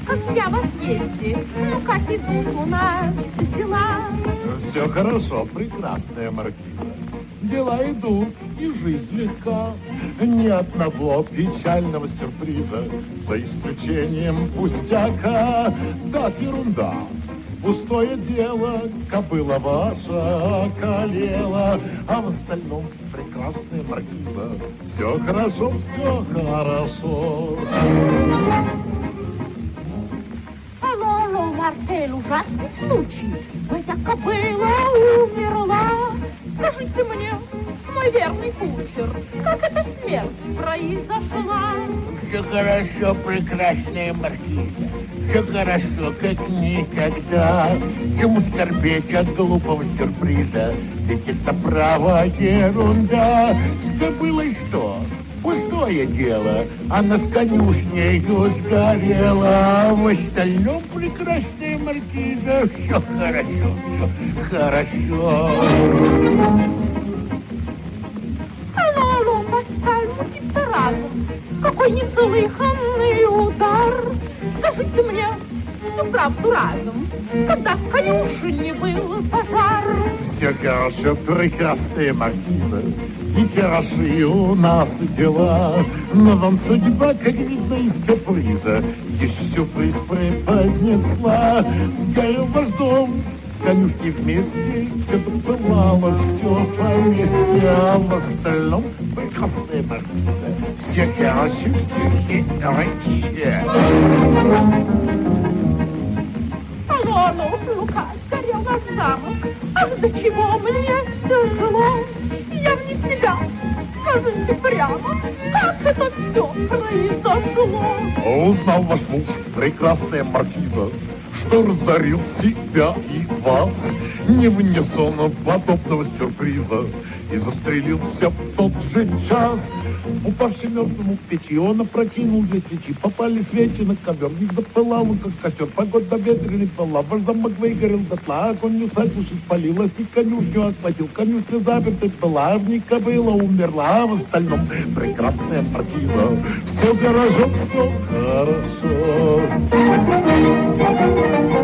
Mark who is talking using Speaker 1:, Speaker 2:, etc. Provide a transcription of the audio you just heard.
Speaker 1: как я вас ездит, ну как идут у нас дела?
Speaker 2: Все хорошо, прекрасная маркиза. Дела идут, и жизнь легка. Ни одного печального сюрприза, за исключением пустяка. Да, ерунда, пустое дело, кобыла ваша околела, а в остальном прекрасная маркиза. Все хорошо, все хорошо.
Speaker 1: Алло, Марсель, ужасный случай. Моя кобыла умерла. Скажите мне, мой верный кучер, как эта смерть произошла?
Speaker 3: Все хорошо, прекрасная маркиза. Все хорошо, как никогда. Чему скорбеть от глупого сюрприза? Ведь это право ерунда. С кобылой что? Пустое дело. Она с конюшнею сгорела. А в остальном прекрасная маркиза. Все хорошо, все хорошо.
Speaker 1: Алло, Паскаль, мутится разум. Какой неслыханный удар. Скажите мне всю правду разум, когда в конюшне был пожар.
Speaker 2: Все хорошо, прекрасная маркиза, и хороши у нас дела. Но вам судьба, как видно, из каприза есть сюрприз преподнесла. Сгорел ваш дом, с конюшни вместе, когда пылало все поместье, а в остальном прекрасная маркиза. Все хороши, все хитрые.
Speaker 1: Алло, Лука, сгорел наш замок. Ах, до чего мне тяжело. Я вне себя. Скажите прямо, как это все произошло?
Speaker 2: Узнал ваш муж, прекрасная маркиза, что разорил себя и вас, не вынес он подобного сюрприза и застрелился в тот же час. Упавший мертвому к печи, он опрокинул две свечи, попали свечи на ковер, в них запылал, как костер, погода ветреный была, ваш замок выгорел дотла, а конь усадьбу спалилась, и конюшню охватил, конюшня запертой была, в ней кобыла умерла, а в остальном прекрасная маркиза. Все хорошо, все хорошо.